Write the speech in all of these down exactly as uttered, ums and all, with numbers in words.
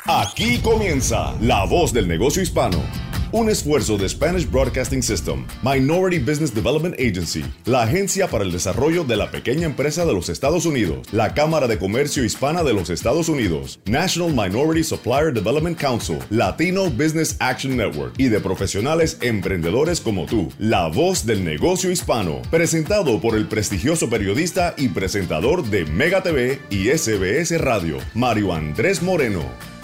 Aquí comienza La Voz del Negocio Hispano, un esfuerzo de Spanish Broadcasting System, Minority Business Development Agency, la agencia para el desarrollo de la pequeña empresa de los Estados Unidos, la Cámara de Comercio Hispana de los Estados Unidos, National Minority Supplier Development Council, Latino Business Action Network y de profesionales emprendedores como tú. La Voz del Negocio Hispano, presentado por el prestigioso periodista y presentador de Mega T V y S B S Radio, Mario Andrés Moreno.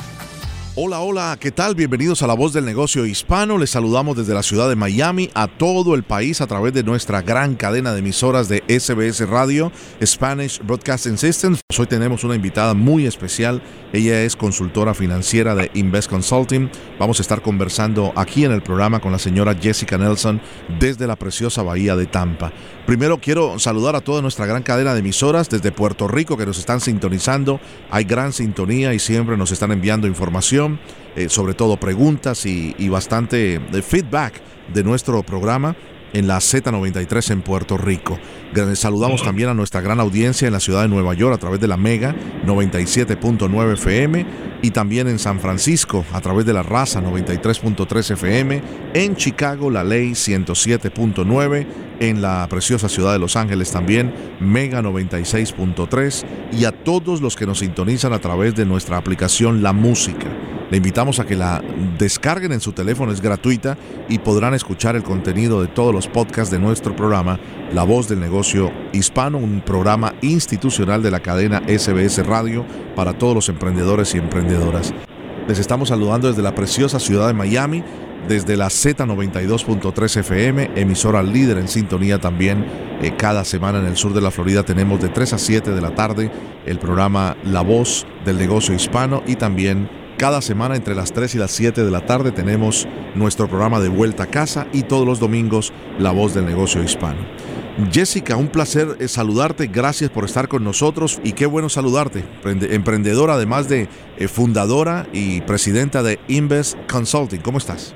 Hola, hola, ¿qué tal? Bienvenidos a La Voz del Negocio Hispano. Les saludamos desde la ciudad de Miami a todo el país a través de nuestra gran cadena de emisoras de S B S Radio, Spanish Broadcasting System. Hoy tenemos una invitada muy especial. Ella es consultora financiera de Invest Consulting. Vamos a estar conversando aquí en el programa con la señora Jessica Nelson desde la preciosa bahía de Tampa. Primero quiero saludar a toda nuestra gran cadena de emisoras desde Puerto Rico que nos están sintonizando. Hay gran sintonía y siempre nos están enviando información. Eh, sobre todo preguntas y, y bastante de feedback de nuestro programa en la Z noventa y tres en Puerto Rico. Saludamos también a nuestra gran audiencia en la ciudad de Nueva York a través de la Mega noventa y siete punto nueve F M y también en San Francisco a través de la Raza noventa y tres punto tres F M, en Chicago la Ley ciento siete punto nueve, en la preciosa ciudad de Los Ángeles también Mega noventa y seis punto tres y a todos los que nos sintonizan a través de nuestra aplicación La Música. Le invitamos a que la descarguen en su teléfono, es gratuita y podrán escuchar el contenido de todos los podcasts de nuestro programa La Voz del Negocio Hispano, un programa institucional de la cadena S B S Radio para todos los emprendedores y emprendedoras. Les estamos saludando desde la preciosa ciudad de Miami, desde la Z noventa y dos punto tres F M, emisora líder en sintonía también. Eh, cada semana en el sur de la Florida tenemos de tres a siete de la tarde el programa La Voz del Negocio Hispano y también cada semana entre las tres y las siete de la tarde tenemos nuestro programa de Vuelta a Casa y todos los domingos La Voz del Negocio Hispano. Jessica, un placer saludarte, gracias por estar con nosotros y qué bueno saludarte, emprendedora además de eh, fundadora y presidenta de Invest Consulting. ¿Cómo estás?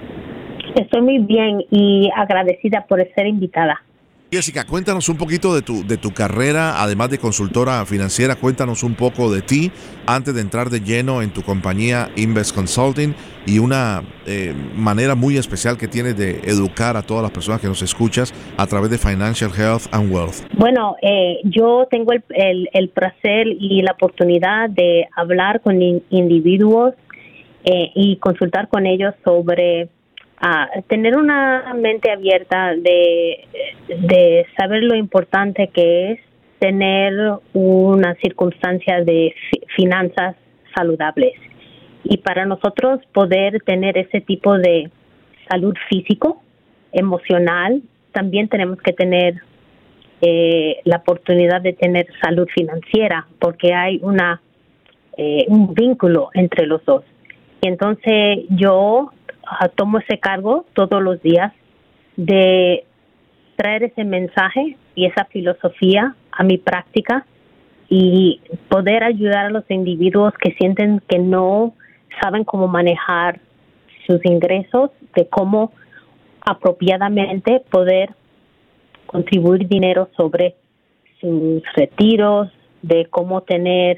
Estoy muy bien y agradecida por ser invitada. Jessica, cuéntanos un poquito de tu, de tu carrera, además de consultora financiera, cuéntanos un poco de ti antes de entrar de lleno en tu compañía Invest Consulting y una eh, manera muy especial que tienes de educar a todas las personas que nos escuchas a través de Financial Health and Wealth. Bueno, eh, yo tengo el, el, el placer y la oportunidad de hablar con in, individuos eh, y consultar con ellos sobre Uh, tener una mente abierta de, de saber lo importante que es tener una circunstancia de fi- finanzas saludables. Y para nosotros poder tener ese tipo de salud físico, emocional, también tenemos que tener eh, la oportunidad de tener salud financiera, porque hay una eh, un vínculo entre los dos. Y entonces yo Uh, tomo ese cargo todos los días de traer ese mensaje y esa filosofía a mi práctica y poder ayudar a los individuos que sienten que no saben cómo manejar sus ingresos, de cómo apropiadamente poder contribuir dinero sobre sus retiros, de cómo tener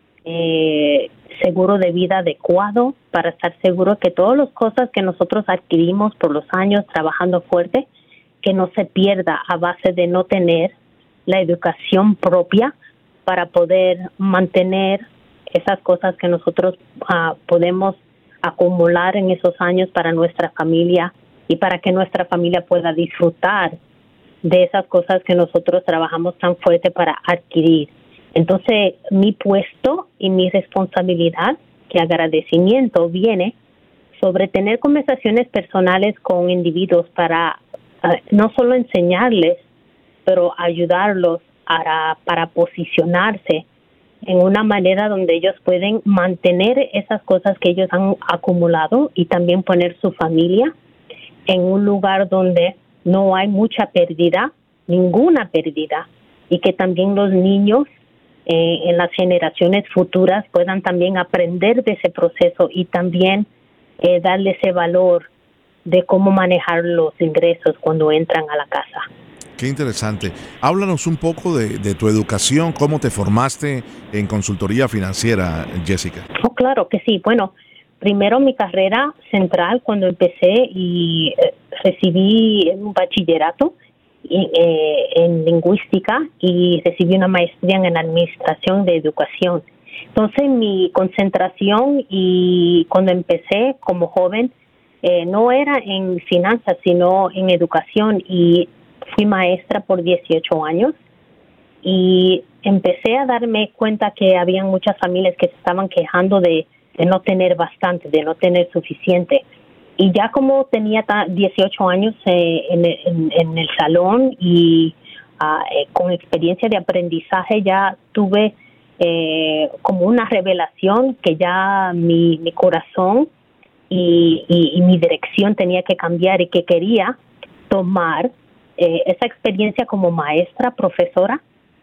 eh, seguro de vida adecuado para estar seguro que todas las cosas que nosotros adquirimos por los años trabajando fuerte, que no se pierda a base de no tener la educación propia para poder mantener esas cosas que nosotros uh, podemos acumular en esos años para nuestra familia y para que nuestra familia pueda disfrutar de esas cosas que nosotros trabajamos tan fuerte para adquirir. Entonces, mi puesto y mi responsabilidad, que agradecimiento viene sobre tener conversaciones personales con individuos para uh, no solo enseñarles, pero ayudarlos a, para posicionarse en una manera donde ellos pueden mantener esas cosas que ellos han acumulado y también poner su familia en un lugar donde no hay mucha pérdida, ninguna pérdida, y que también los niños eh, en las generaciones futuras puedan también aprender de ese proceso y también eh, darle ese valor de cómo manejar los ingresos cuando entran a la casa. Qué interesante. Háblanos un poco de, de tu educación, cómo te formaste en consultoría financiera, Jessica. Oh, claro que sí. Bueno, primero mi carrera central cuando empecé y eh, recibí un bachillerato en, eh, en lingüística y recibí una maestría en administración de educación. Entonces mi concentración y cuando empecé como joven eh, no era en finanzas sino en educación, y fui maestra por dieciocho años y empecé a darme cuenta que había muchas familias que se estaban quejando de, de no tener bastante, de no tener suficiente. Y ya como tenía dieciocho años eh, en, en, en el salón y uh, eh, con experiencia de aprendizaje, ya tuve eh, como una revelación que ya mi, mi corazón y, y, y mi dirección tenía que cambiar y que quería tomar Eh, esa experiencia como maestra, profesora,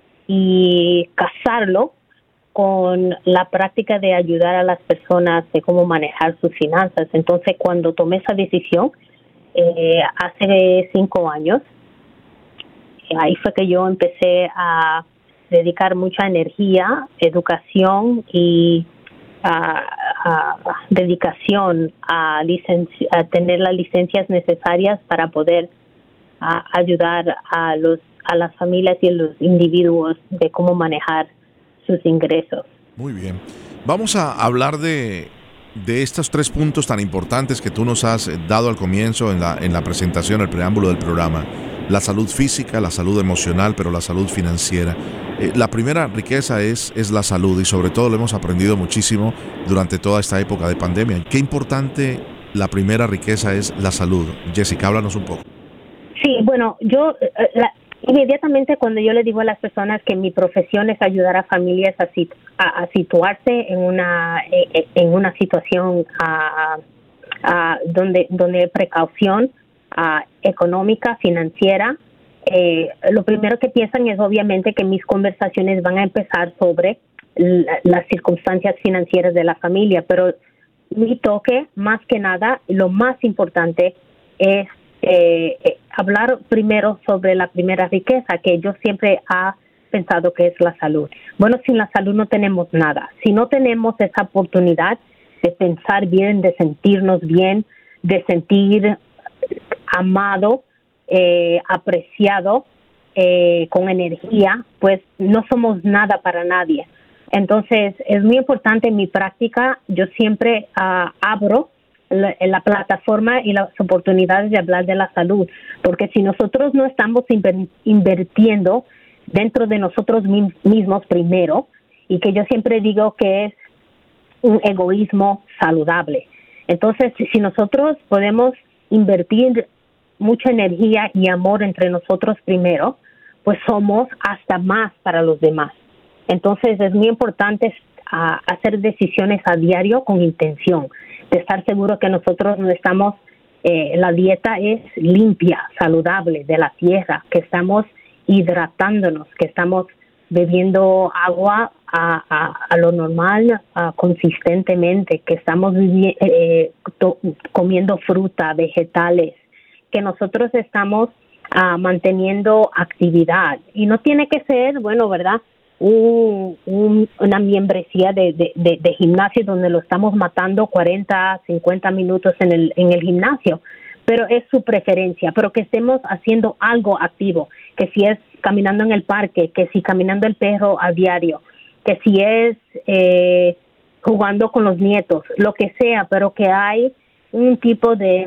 y casarlo con la práctica de ayudar a las personas de cómo manejar sus finanzas. Entonces, cuando tomé esa decisión, eh, hace cinco años, ahí fue que yo empecé a dedicar mucha energía, educación y a, a dedicación a, licenci- a tener las licencias necesarias para poder a ayudar a los a las familias y a los individuos de cómo manejar sus ingresos. Muy bien. Vamos a hablar de, de estos tres puntos tan importantes que tú nos has dado al comienzo en la, en la presentación, el preámbulo del programa. La salud física, la salud emocional, pero la salud financiera. Eh, la primera riqueza es, es la salud, y sobre todo lo hemos aprendido muchísimo durante toda esta época de pandemia. Qué importante la primera riqueza es la salud. Jessica, háblanos un poco. Sí, bueno, yo la, inmediatamente cuando yo le digo a las personas que mi profesión es ayudar a familias a, a, a situarse en una en una situación a, a, donde donde hay precaución a, económica, financiera, eh, lo primero que piensan es obviamente que mis conversaciones van a empezar sobre la, las circunstancias financieras de la familia, pero mi toque, más que nada, lo más importante es Eh, eh, hablar primero sobre la primera riqueza, que yo siempre he pensado que es la salud. Bueno, sin la salud no tenemos nada. Si no tenemos esa oportunidad de pensar bien, de sentirnos bien, de sentir amado, eh, apreciado, eh, con energía, pues no somos nada para nadie. Entonces, es muy importante en mi práctica, yo siempre uh, abro La, la plataforma y las oportunidades de hablar de la salud, porque si nosotros no estamos inver, invirtiendo dentro de nosotros mismos primero, y que yo siempre digo que es un egoísmo saludable. Entonces, si nosotros podemos invertir mucha energía y amor entre nosotros primero, pues somos hasta más para los demás. Entonces, es muy importante uh, hacer decisiones a diario con intención, de estar seguro que nosotros no estamos, eh, la dieta es limpia, saludable, de la tierra, que estamos hidratándonos, que estamos bebiendo agua a, a, a lo normal, a, consistentemente, que estamos eh, to, comiendo fruta, vegetales, que nosotros estamos uh, manteniendo actividad. Y no tiene que ser, bueno, ¿verdad?, Un, un, una membresía de, de, de, de gimnasio donde lo estamos matando cuarenta, cincuenta minutos en el, en el gimnasio, pero es su preferencia, pero que estemos haciendo algo activo, que si es caminando en el parque, que si caminando el perro a diario, que si es eh, jugando con los nietos, lo que sea, pero que hay un tipo de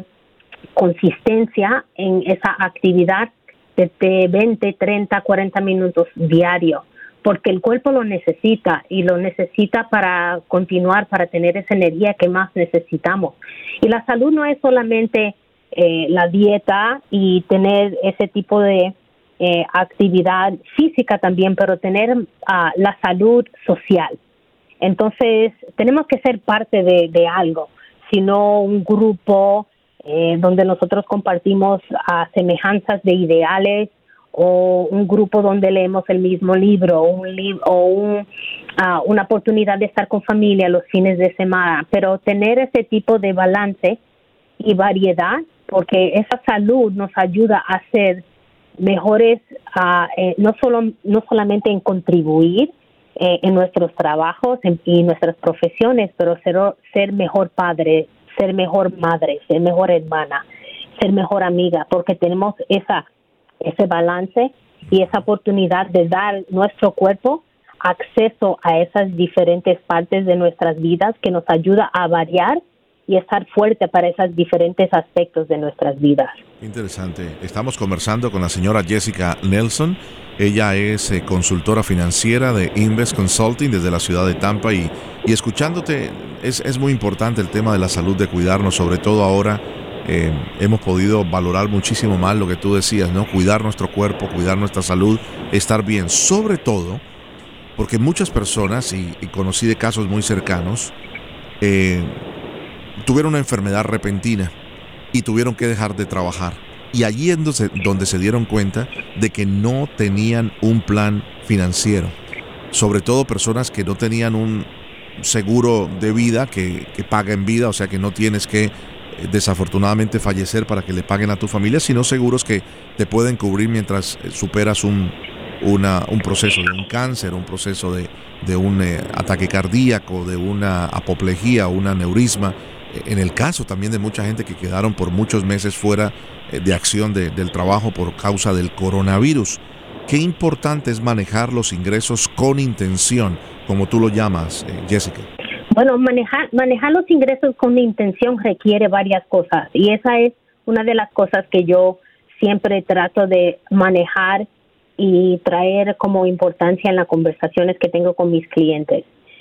consistencia en esa actividad de, de veinte, treinta, cuarenta minutos diario, porque el cuerpo lo necesita y lo necesita para continuar, para tener esa energía que más necesitamos. Y la salud no es solamente eh, la dieta y tener ese tipo de eh, actividad física también, pero tener uh, la salud social. Entonces, tenemos que ser parte de, de algo, sino un grupo eh, donde nosotros compartimos uh, semejanzas de ideales, o un grupo donde leemos el mismo libro, un li- o un, uh, una oportunidad de estar con familia los fines de semana, pero tener ese tipo de balance y variedad, porque esa salud nos ayuda a ser mejores, uh, eh, no solo no solamente en contribuir eh, en nuestros trabajos en, y nuestras profesiones, pero ser, ser mejor padre, ser mejor madre, ser mejor hermana, ser mejor amiga, porque tenemos esa ese balance y esa oportunidad de dar nuestro cuerpo acceso a esas diferentes partes de nuestras vidas que nos ayuda a variar y estar fuerte para esos diferentes aspectos de nuestras vidas. Interesante. Estamos conversando con la señora Jessica Nelson. Ella es eh, consultora financiera de Invest Consulting desde la ciudad de Tampa y, y escuchándote es, es muy importante el tema de la salud, de cuidarnos, sobre todo ahora. Eh, hemos podido valorar muchísimo más lo que tú decías, ¿no? Cuidar nuestro cuerpo, cuidar nuestra salud, estar bien, sobre todo porque muchas personas, y, y conocí de casos muy cercanos, eh, tuvieron una enfermedad repentina y tuvieron que dejar de trabajar. Y allí es donde, donde se dieron cuenta de que no tenían un plan financiero. Sobre todo personas que no tenían un seguro de vida que, que paga en vida, o sea que no tienes que eh, desafortunadamente fallecer para que le paguen a tu familia, sino seguros que te pueden cubrir mientras eh, superas un, una, un proceso de un cáncer, un proceso de, de un eh, ataque cardíaco, de una apoplejía, un aneurisma. En el caso también de mucha gente que quedaron por muchos meses fuera de acción de, del trabajo por causa del coronavirus. Qué importante es manejar los ingresos con intención, como tú lo llamas, eh, Jessica. Bueno, manejar, manejar los ingresos con intención requiere varias cosas y esa es una de las cosas que yo siempre trato de manejar y traer como importancia en las conversaciones que tengo con mis clientes.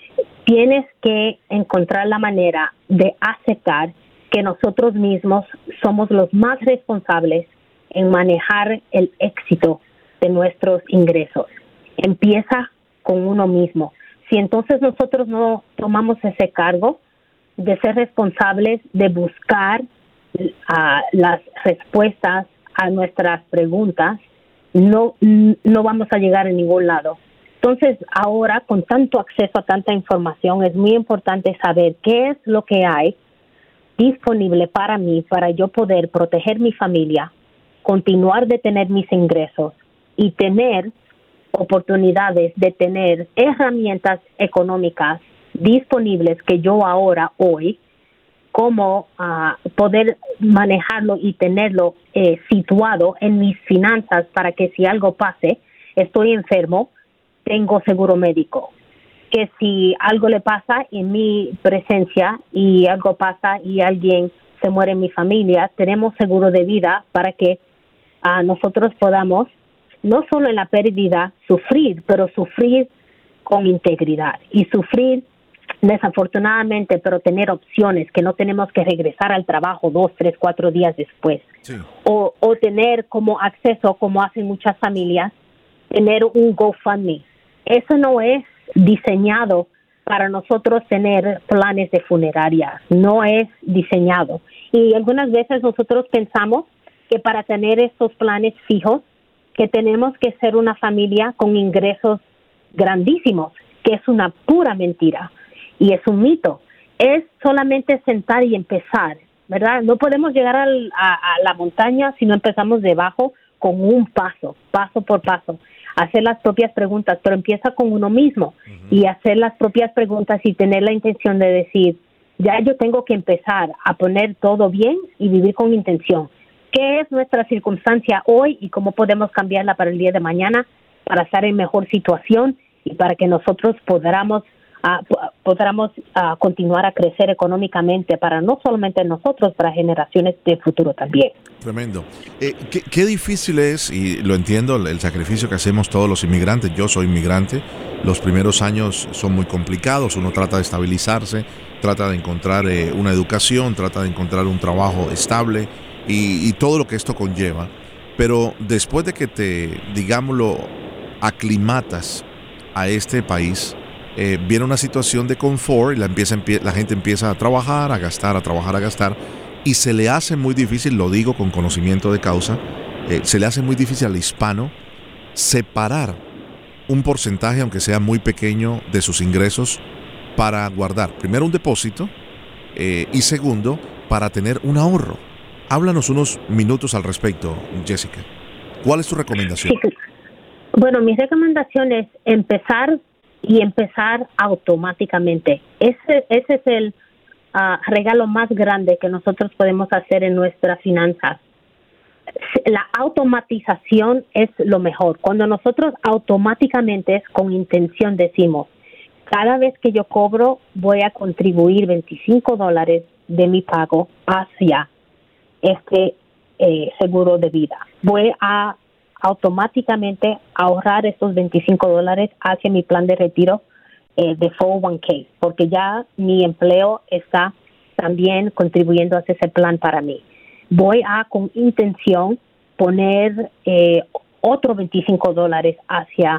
Tienes que encontrar la manera de aceptar que nosotros mismos somos los más responsables en manejar el éxito de nuestros ingresos. Empieza con uno mismo. Si entonces nosotros no tomamos ese cargo de ser responsables de buscar uh, las respuestas a nuestras preguntas, no, no vamos a llegar a ningún lado. Entonces, ahora, con tanto acceso a tanta información, es muy importante saber qué es lo que hay disponible para mí, para yo poder proteger mi familia, continuar de tener mis ingresos y tener oportunidades de tener herramientas económicas disponibles que yo ahora, hoy, como uh, poder manejarlo y tenerlo eh, situado en mis finanzas para que si algo pase, estoy enfermo, tengo seguro médico, que si algo le pasa en mi presencia y algo pasa y alguien se muere en mi familia, tenemos seguro de vida para que uh, nosotros podamos, no solo en la pérdida, sufrir, pero sufrir con integridad y sufrir desafortunadamente, pero tener opciones, que no tenemos que regresar al trabajo dos, tres, cuatro días después. Sí. O, o tener como acceso, como hacen muchas familias, tener un GoFundMe. Eso no es diseñado para nosotros tener planes de funeraria, no es diseñado. Y algunas veces nosotros pensamos que para tener estos planes fijos, que tenemos que ser una familia con ingresos grandísimos, que es una pura mentira y es un mito. Es solamente sentar y empezar, ¿verdad? No podemos llegar al, a, a la montaña si no empezamos debajo con un paso, paso por paso. Hacer las propias preguntas, pero empieza con uno mismo uh-huh. y hacer las propias preguntas y tener la intención de decir, ya yo tengo que empezar a poner todo bien y vivir con intención. ¿Qué es nuestra circunstancia hoy y cómo podemos cambiarla para el día de mañana para estar en mejor situación y para que nosotros podamos, uh, podamos uh, continuar a crecer económicamente para no solamente nosotros, para generaciones de futuro también? Tremendo. Eh, qué, qué difícil es, y lo entiendo, el sacrificio que hacemos todos los inmigrantes. Yo soy inmigrante. Los primeros años son muy complicados. Uno trata de estabilizarse, trata de encontrar eh, una educación, trata de encontrar un trabajo estable y, y todo lo que esto conlleva. Pero después de que te, digámoslo, aclimatas a este país, eh, viene una situación de confort y la, empieza, la gente empieza a trabajar, a gastar, a trabajar, a gastar. Y se le hace muy difícil, lo digo con conocimiento de causa, eh, se le hace muy difícil al hispano separar un porcentaje, aunque sea muy pequeño, de sus ingresos para guardar, primero, un depósito eh, y segundo, para tener un ahorro. Háblanos unos minutos al respecto, Jessica. ¿Cuál es tu recomendación? Sí, bueno, mi recomendación es empezar y empezar automáticamente. Ese, ese es el uh, regalo más grande que nosotros podemos hacer en nuestras finanzas. La automatización es lo mejor. Cuando nosotros automáticamente, con intención, decimos, cada vez que yo cobro voy a contribuir veinticinco dólares de mi pago hacia este eh, seguro de vida. Voy a automáticamente ahorrar esos veinticinco dólares hacia mi plan de retiro eh, de cuatro oh uno k, porque ya mi empleo está también contribuyendo hacia ese plan para mí. Voy a, con intención, poner eh, otros veinticinco dólares hacia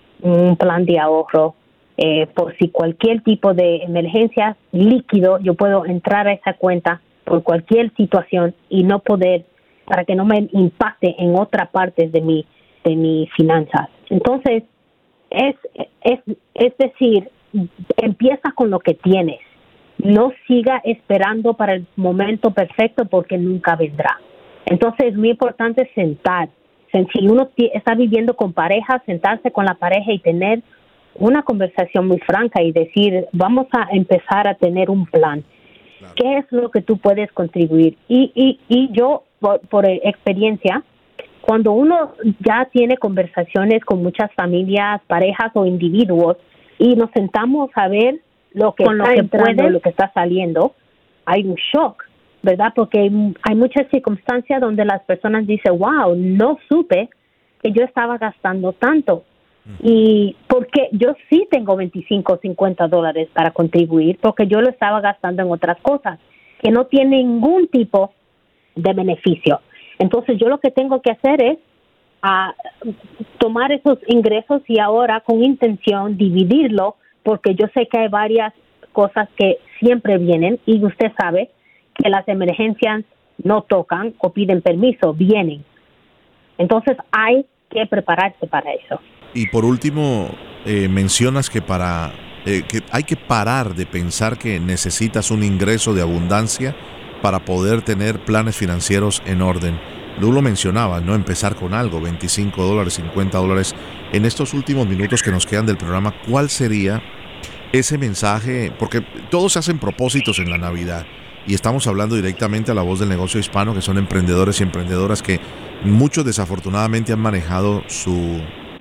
un plan de ahorro eh, por si cualquier tipo de emergencia líquido, yo puedo entrar a esa cuenta por cualquier situación y no poder, para que no me impacte en otra parte de mi de mis finanzas. Entonces, es, es, es decir, empieza con lo que tienes. No siga esperando para el momento perfecto porque nunca vendrá. Entonces, es muy importante sentar. Si uno t- está viviendo con pareja, sentarse con la pareja y tener una conversación muy franca y decir, vamos a empezar a tener un plan. Claro. ¿Qué es lo que tú puedes contribuir? Y, y, y yo, por, por experiencia, cuando uno ya tiene conversaciones con muchas familias, parejas o individuos y nos sentamos a ver lo que con está lo que entrando, puede, lo que está saliendo, hay un shock, ¿verdad? Porque hay, hay muchas circunstancias donde las personas dicen, wow, no supe que yo estaba gastando tanto. Mm. Y porque yo sí tengo veinticinco o cincuenta dólares para contribuir, porque yo lo estaba gastando en otras cosas que no tienen ningún tipo de beneficio. Entonces yo lo que tengo que hacer es a, tomar esos ingresos y ahora con intención dividirlo, porque yo sé que hay varias cosas que siempre vienen y usted sabe que las emergencias no tocan o piden permiso, vienen. Entonces hay que prepararse para eso. Y por último, eh, mencionas que para eh, que hay que parar de pensar que necesitas un ingreso de abundancia para poder tener planes financieros en orden. Tú lo mencionabas, ¿no? Empezar con algo, veinticinco dólares, cincuenta dólares. En estos últimos minutos que nos quedan del programa, ¿cuál sería ese mensaje? Porque todos se hacen propósitos en la Navidad y estamos hablando directamente a la voz del negocio hispano, que son emprendedores y emprendedoras que muchos desafortunadamente han manejado su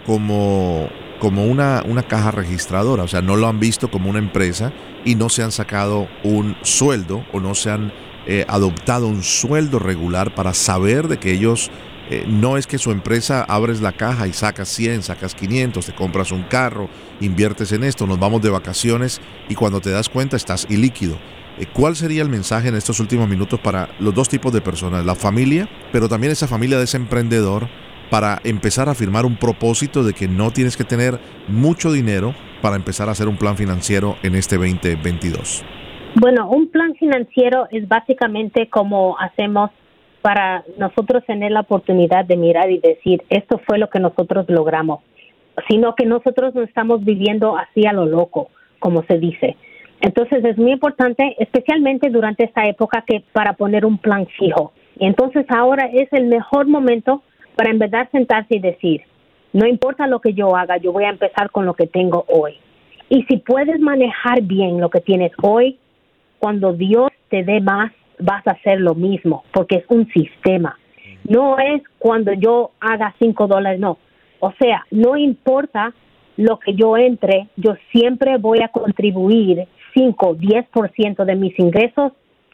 como, como una, una caja registradora, o sea, no lo han visto como una empresa y no se han sacado un sueldo o no se han eh, adoptado un sueldo regular para saber de que ellos Eh, no es que su empresa abres la caja y sacas cien, sacas quinientos, te compras un carro, inviertes en esto, nos vamos de vacaciones y cuando te das cuenta estás ilíquido. Eh, ¿Cuál sería el mensaje en estos últimos minutos para los dos tipos de personas? La familia, pero también esa familia de ese emprendedor, para empezar a firmar un propósito de que no tienes que tener mucho dinero para empezar a hacer un plan financiero en este veinte veintidós. Bueno, un plan financiero es básicamente como hacemos para nosotros tener la oportunidad de mirar y decir, esto fue lo que nosotros logramos, sino que nosotros no estamos viviendo así a lo loco, como se dice. Entonces es muy importante, especialmente durante esta época, que para poner un plan fijo. Y entonces ahora es el mejor momento para en verdad sentarse y decir, no importa lo que yo haga, yo voy a empezar con lo que tengo hoy. Y si puedes manejar bien lo que tienes hoy, cuando Dios te dé más, vas a hacer lo mismo, porque es un sistema. No es cuando yo haga cinco dólares, no. O sea, no importa lo que yo entre, yo siempre voy a contribuir cinco, diez por ciento de mis ingresos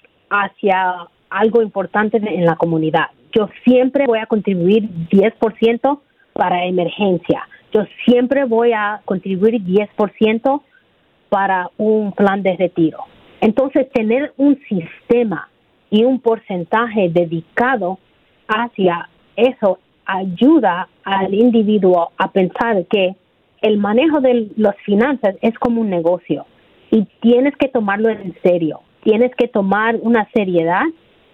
hacia algo importante en la comunidad. Yo siempre voy a contribuir diez por ciento para emergencia. Yo siempre voy a contribuir diez por ciento para un plan de retiro. Entonces, tener un sistema y un porcentaje dedicado hacia eso ayuda al individuo a pensar que el manejo de las finanzas es como un negocio y tienes que tomarlo en serio. Tienes que tomar una seriedad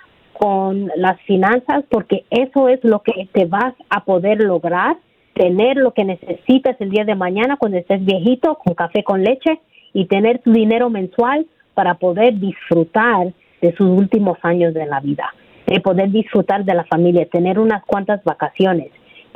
con las finanzas porque eso es lo que te vas a poder lograr, tener lo que necesitas el día de mañana cuando estés viejito con café con leche y tener tu dinero mensual para poder disfrutar de sus últimos años de la vida, de poder disfrutar de la familia, tener unas cuantas vacaciones.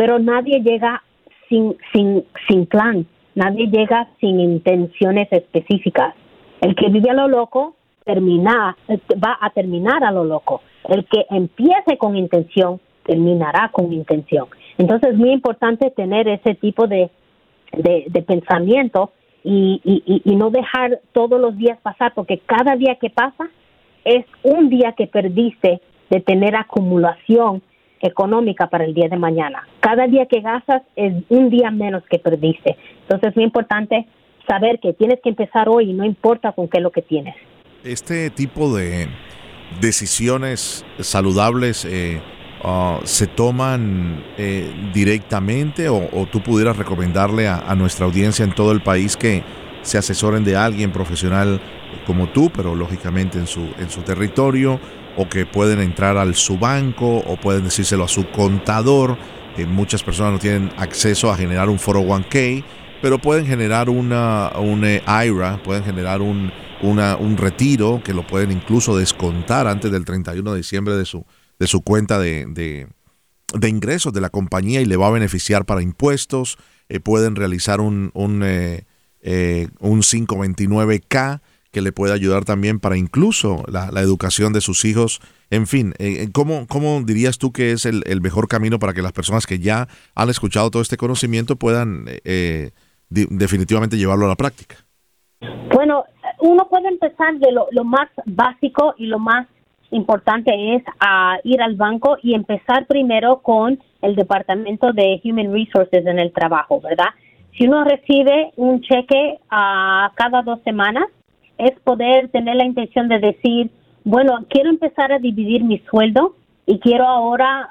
pero nadie llega sin, sin, sin plan, nadie llega sin intenciones específicas. El que vive a lo loco termina, va a terminar a lo loco. El que empiece con intención terminará con intención. Entonces es muy importante tener ese tipo de, de, de pensamiento y, y, y no dejar todos los días pasar, porque cada día que pasa es un día que perdiste de tener acumulación económica para el día de mañana. Cada día que gastas es un día menos que perdiste. Entonces es muy importante saber que tienes que empezar hoy y no importa con qué es lo que tienes. Este tipo de decisiones saludables eh, uh, se toman eh, directamente o, o tú pudieras recomendarle a, a nuestra audiencia en todo el país que se asesoren de alguien profesional como tú, pero lógicamente en su, en su territorio, o que pueden entrar al su banco o pueden decírselo a su contador. Eh, muchas personas no tienen acceso a generar un cuatro oh uno k, pero pueden generar una, un eh, I R A, pueden generar un, una, un retiro que lo pueden incluso descontar antes del treinta y uno de diciembre de su, de su cuenta de, de, de ingresos de la compañía y le va a beneficiar para impuestos. Eh, pueden realizar un, un, eh, eh, un quinientos veintinueve K que le puede ayudar también para incluso la, la educación de sus hijos. En fin, eh, ¿cómo, ¿cómo dirías tú que es el, el mejor camino para que las personas que ya han escuchado todo este conocimiento puedan eh, de, definitivamente llevarlo a la práctica? Bueno, uno puede empezar de lo, lo más básico y lo más importante es uh, ir al banco y empezar primero con el Departamento de Human Resources en el trabajo, ¿verdad? Si uno recibe un cheque uh, cada dos semanas, es poder tener la intención de decir, bueno, quiero empezar a dividir mi sueldo y quiero ahora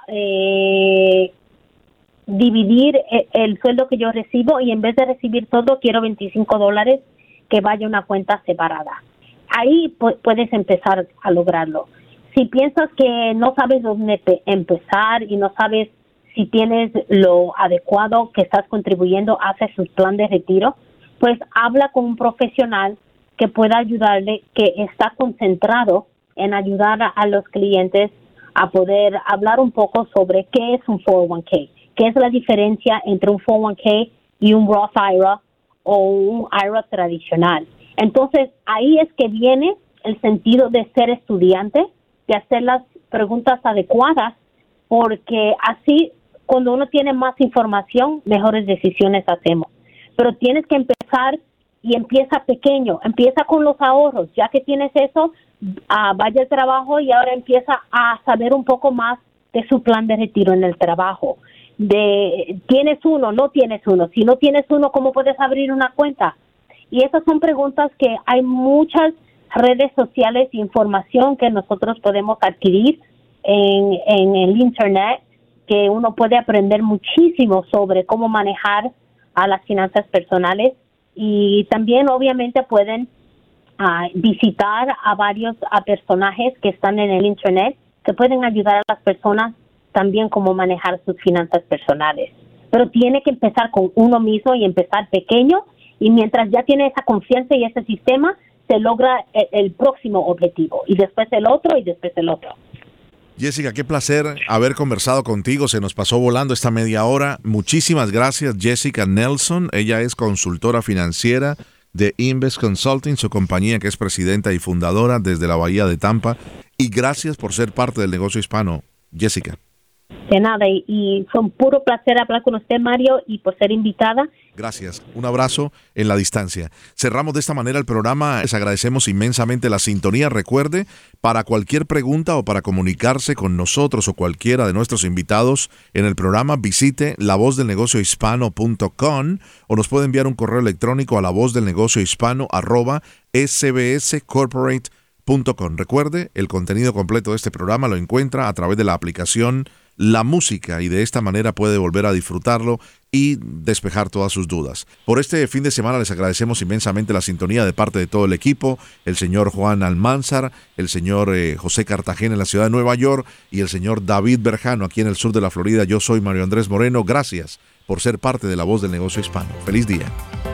eh, dividir el, el sueldo que yo recibo y en vez de recibir todo, quiero veinticinco dólares que vaya a una cuenta separada. Ahí pu- puedes empezar a lograrlo. Si piensas que no sabes dónde pe- empezar y no sabes si tienes lo adecuado que estás contribuyendo hacia su plan de retiro, pues habla con un profesional que pueda ayudarle, que está concentrado en ayudar a, a los clientes a poder hablar un poco sobre qué es un cuatro oh uno k, qué es la diferencia entre un cuatro oh uno k y un Roth I R A o un I R A tradicional. Entonces, ahí es que viene el sentido de ser estudiante, de hacer las preguntas adecuadas, porque así, cuando uno tiene más información, mejores decisiones hacemos. Pero tienes que empezar y empieza pequeño, empieza con los ahorros, ya que tienes eso, uh, vaya al trabajo y ahora empieza a saber un poco más de su plan de retiro en el trabajo. De ¿tienes uno? ¿No tienes uno? Si no tienes uno, ¿cómo puedes abrir una cuenta? Y esas son preguntas que hay muchas redes sociales e información que nosotros podemos adquirir en, en el internet, que uno puede aprender muchísimo sobre cómo manejar a las finanzas personales. Y también obviamente pueden uh, visitar a varios a personajes que están en el internet que pueden ayudar a las personas también cómo manejar sus finanzas personales. Pero tiene que empezar con uno mismo y empezar pequeño, y mientras ya tiene esa confianza y ese sistema, se logra el, el próximo objetivo, y después el otro, y después el otro. Jessica, qué placer haber conversado contigo. Se nos pasó volando esta media hora. Muchísimas gracias, Jessica Nelson. Ella es consultora financiera de Invest Consulting, su compañía que es presidenta y fundadora desde la Bahía de Tampa. Y gracias por ser parte del negocio hispano, Jessica. De nada, y, y fue un puro placer hablar con usted, Mario, y por ser invitada. Gracias. Un abrazo en la distancia. Cerramos de esta manera el programa. Les agradecemos inmensamente la sintonía. Recuerde, para cualquier pregunta o para comunicarse con nosotros o cualquiera de nuestros invitados en el programa, visite la voz del negocio hispano punto com o nos puede enviar un correo electrónico a la voz del negocio hispano arroba s b s corporate punto com. Recuerde, el contenido completo de este programa lo encuentra a través de la aplicación La Música y de esta manera puede volver a disfrutarlo y despejar todas sus dudas. Por este fin de semana les agradecemos inmensamente la sintonía de parte de todo el equipo, el señor Juan Almanzar, el señor eh, José Cartagena en la ciudad de Nueva York y el señor David Berjano aquí en el sur de la Florida. Yo soy Mario Andrés Moreno. Gracias por ser parte de La Voz del Negocio Hispano. Feliz día.